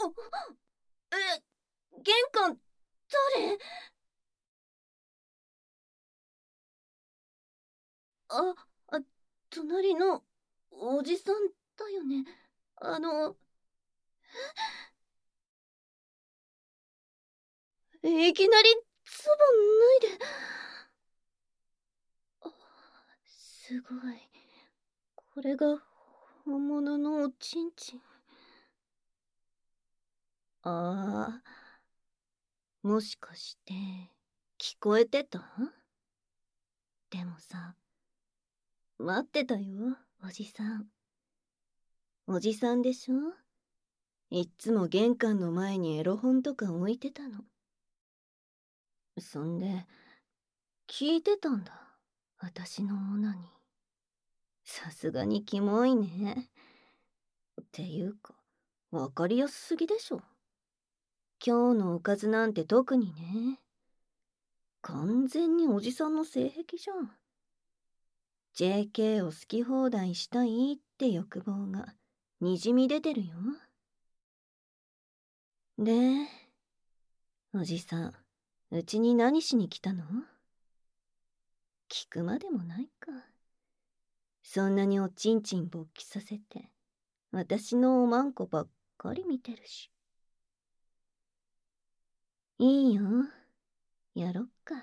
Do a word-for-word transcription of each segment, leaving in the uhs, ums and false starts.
え、玄関、誰？あ、あ、隣のおじさんだよね。あの、いきなりズボン脱いで。あ、すごい。これが本物のおちんちん。ああ、もしかして聞こえてた？でもさ、待ってたよ、おじさん。おじさんでしょ？いっつも玄関の前にエロ本とか置いてたの。そんで、聞いてたんだ。私のオナに。さすがにキモいね。っていうか、わかりやすすぎでしょ。今日のおかずなんて特にね。完全におじさんの性癖じゃん。ジェーケー を好き放題したいって欲望がにじみ出てるよ。で、おじさん、うちに何しに来たの？聞くまでもないか。そんなにおちんちん勃起させて、私のおまんこばっかり見てるし。いいよ、やろっか。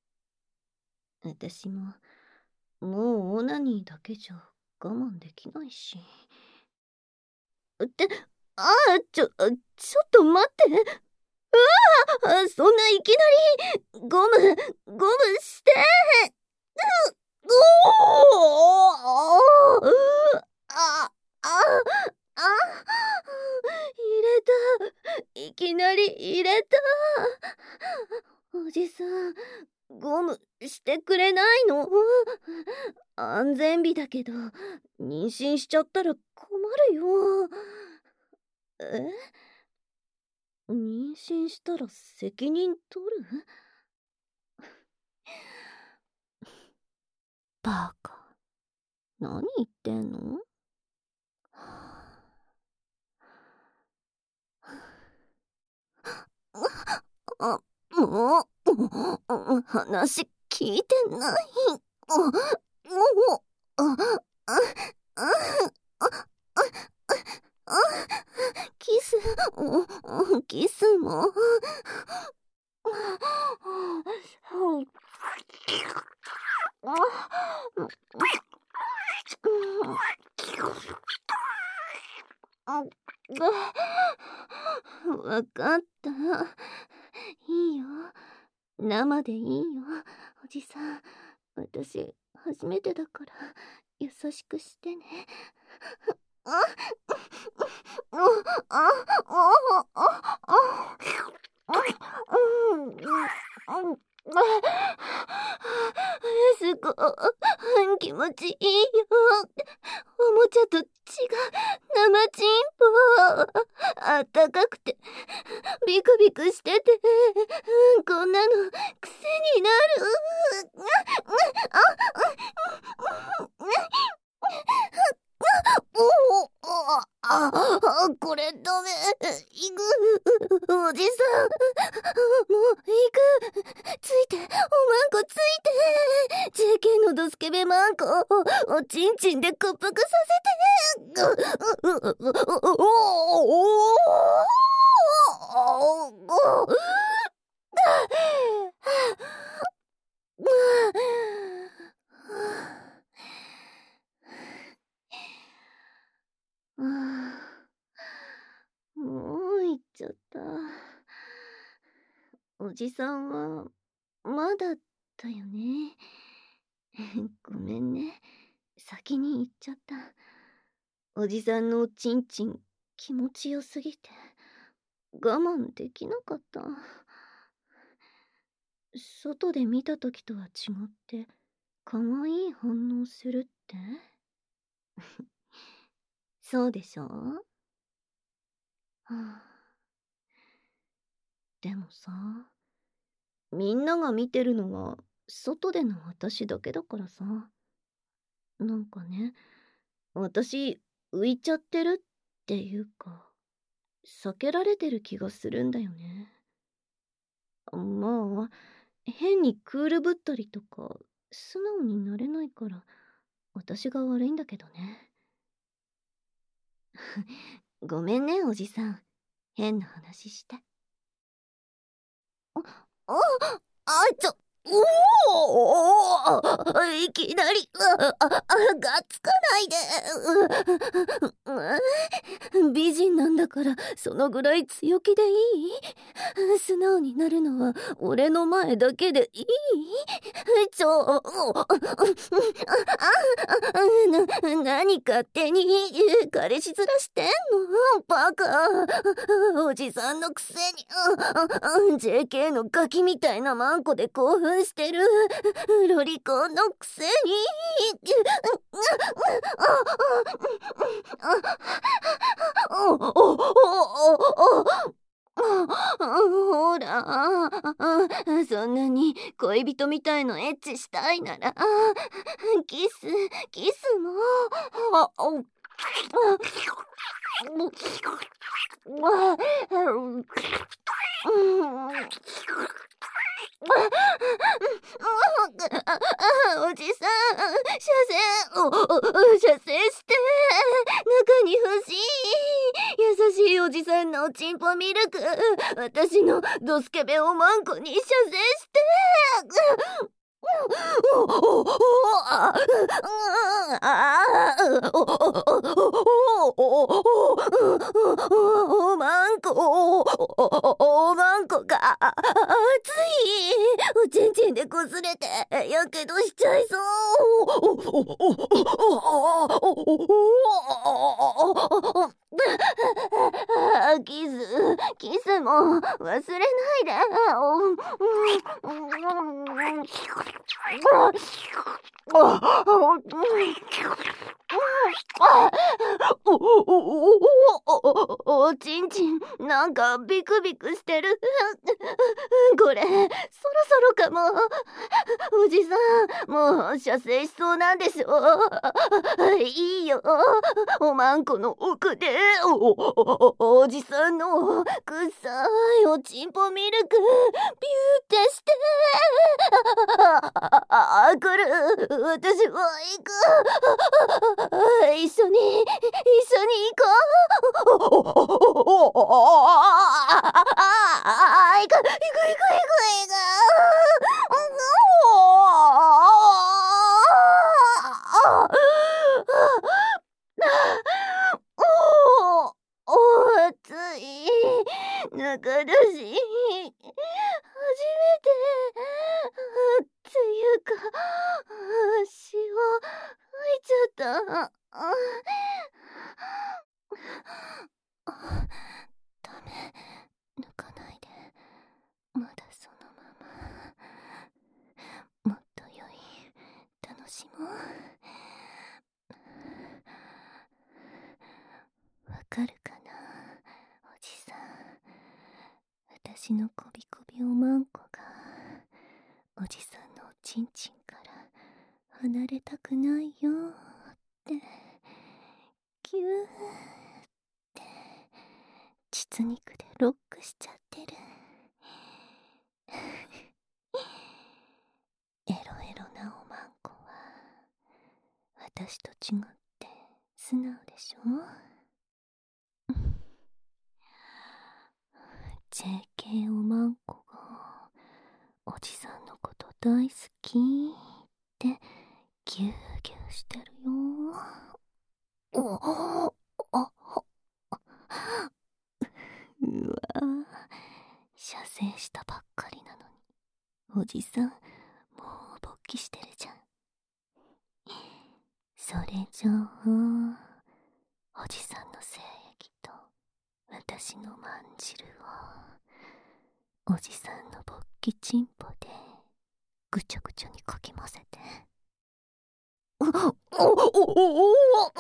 私も、もうオナニーだけじゃ我慢できないし。って、ああ、ちょ、ちょっと待って。うわあ、そんないきなり、ゴム、ゴムして。うおー、うあ、あ、あ、入れた。いきなり入れた。おじさん、ゴムしてくれないの？安全日だけど、妊娠しちゃったら困るよ。え？妊娠したら責任取る？バカ。何言ってんの？あ、もう、話聞いてない。もう、あ、あ、あ、あ、あ、キス、キスも。わかった。いいよ。生でいいよ、おじさん。私、初めてだから、優しくしてね。あ、あ、あ、あ、あ、あ、すごい気持ちいいよ。おもちゃと違う生チンポ。あったかくてビクビクしてて、こんなの癖になる。おお、あ、あ、これダメ。行く。おじさん。もう行く。ついて、おまんこついて。ジェーケー のドスケベマンコをおちんちんで屈服させて。う、う、う、う、おお、おお、もう行っちゃった。おじさんはまだだよね。ごめんね。先に行っちゃった。おじさんのおちんちん気持ちよすぎて我慢できなかった。外で見た時とは違って可愛い反応するって？そうでしょ？はあ、でもさ、みんなが見てるのは外での私だけだからさ、なんかね、私浮いちゃってるっていうか。 避けられてる気がするんだよね。まあ、変にクールぶったりとか、素直になれないから、私が悪いんだけどね。ごめんね、おじさん。変な話して。あ、あ、あいつ、おお、いきなり、あ、あ、がっつかないで。美人なんだから、そのぐらい強気でいい？素直になるのは、俺の前だけでいい？ちょ、な、何勝手に、彼氏面してんの？バカ。おじさんのくせに、ジェーケー のガキみたいなマンコで興奮してるロリコンのくせに。ほら、そんなに恋人みたいのエッチしたいなら、キス、キスも。おじさん、射精、お、お、射精して、中に欲しい。優しいおじさんのおちんぽミルク、私のドスケベおまんこに射精して。おまんこ、おまんこが熱い。おちんちんでこすれてやけどしちゃいそう。キス、キスも忘れないで。おちんちんなんかビクビクしてる。これそろそろかも。おじさんもう射精しそうなんでしょ。いいよ、おまんこの奥で お, お, おじさんのくさいおちんぽミルクビューってして。ああ、来る。私も行く。一緒に一緒に行こう。あ、行く行く行く行く行く。おお、暑い。中だし。初めて。っていうか、血を吐いちゃった。ダメ、抜かないで。まだそのまま。もっと良い、楽しもう。わかるかな、おじさん。私のこびこびおまんこがおじさんのおちんちんから離れたくないよってキューって膣肉でロックしちゃってる。エロエロなおまんこは私と違って素直でしょ。ジェーケー おまんこがおじさんのこと大好きってギューギューしてるよ。おあうわ、射精したばっかりなのにおじさんもう勃起してるじゃん。それじゃあおじさんの精液と私のまんじるをおじさんの勃起チンポでぐちゃぐちゃにかき混ぜて。お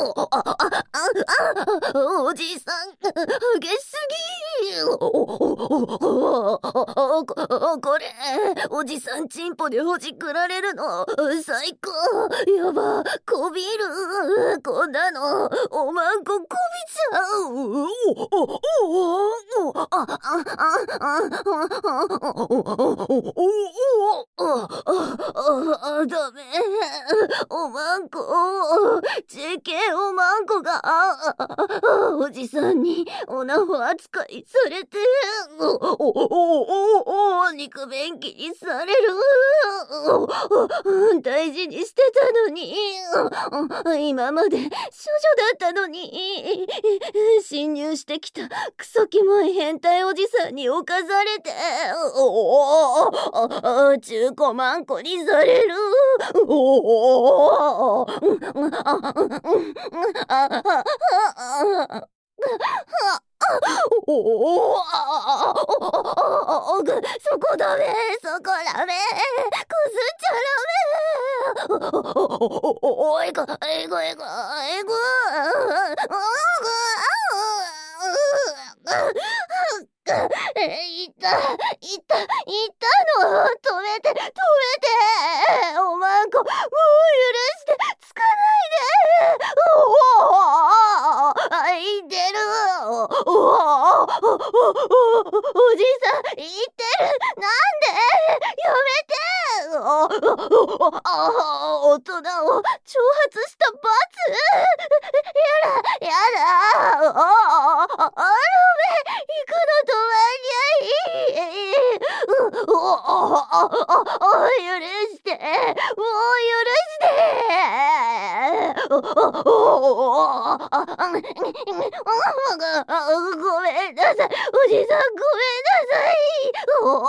じさん激しすぎ。 おおここれおじさんチンポでほじくられるの最高。やばこびる。こんなのおまんここびちゃう。おおおおあああああダメ。おまんこ ジェーケー おまんこがおじさんにおなほ扱いされておおおお肉便器にされる。大事にしてたのに今まで処女だったのに侵入してきたクソキモい変態おじさんに侵されておお中古マンコにされる。おおおおそこダメそこダメこすっちゃダメ。おおいこえごえごえごいたいたいたの止めて止めておまんこもう許してつかないで。おおあいてる。おおおじさん言ってる。なんでやめて。おお大人を挑発した罰。やだやだ。おおあらめ行くのとまにゃいい。おおお許してもう許しておおおごめんなさいおじさんごめんなさい。おお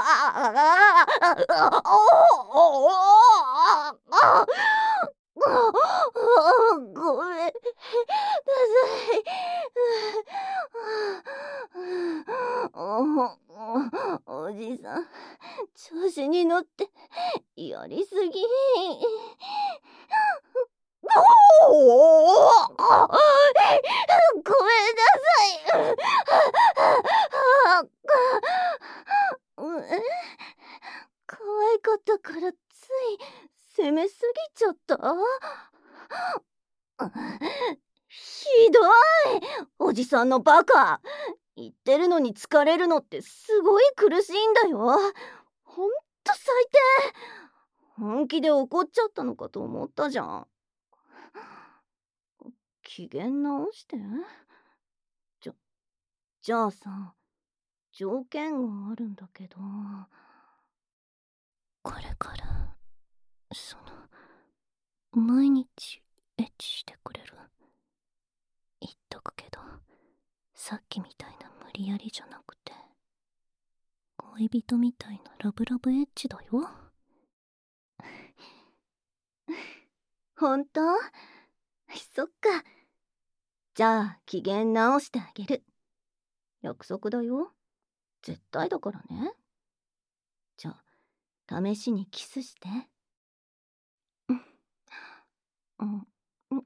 ごめんなさい。おじさん調子に乗ってやりすぎ。おおごめんなさい。可愛かったからつい攻めすぎちゃった。ひどいおじさんのバカ。言ってるのに疲れるのってすごい苦しいんだよ。ほんと最低。本気で怒っちゃったのかと思ったじゃん。機嫌直してじゃじゃあさ条件があるんだけどこれからその毎日エッチしてくれる。言っとくけどさっきみたいな無理やりじゃなくて恋人みたいなラブラブエッチだよ。ほんと？そっか。じゃあ機嫌直してあげる。約束だよ。絶対だからね。じゃあ試しにキスして。うんうんうん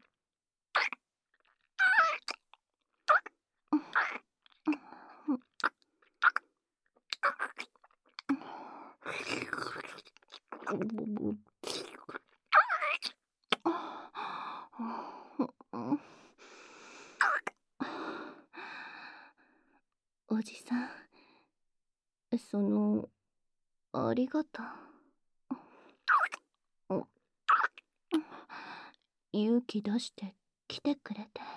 おじさんそのありがとう。勇気出して来てくれて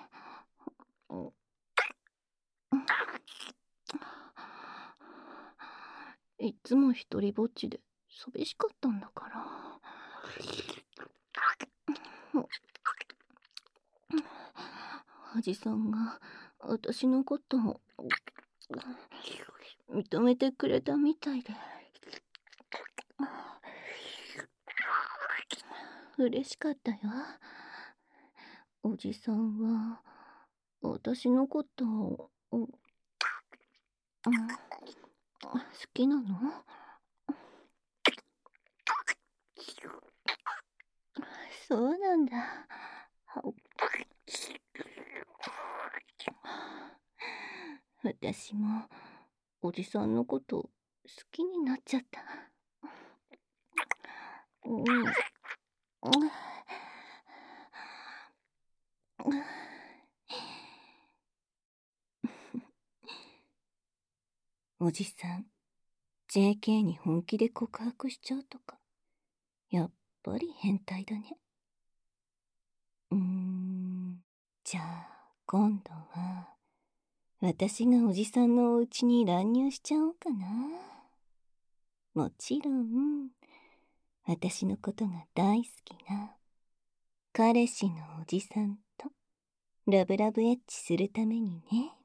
いっつも一人ぼっちで寂しかったんだから。おじさんが私のことを認めてくれたみたいで嬉しかったよ。おじさんは私のことを好きなの？そうなんだ。私もおじさんのこと好きになっちゃった。うん。おじさん、ジェーケー に本気で告白しちゃうとか、やっぱり変態だね。うーん。じゃあ、今度は、私がおじさんのお家に乱入しちゃおうかな。もちろん、私のことが大好きな、彼氏のおじさんと、ラブラブエッチするためにね。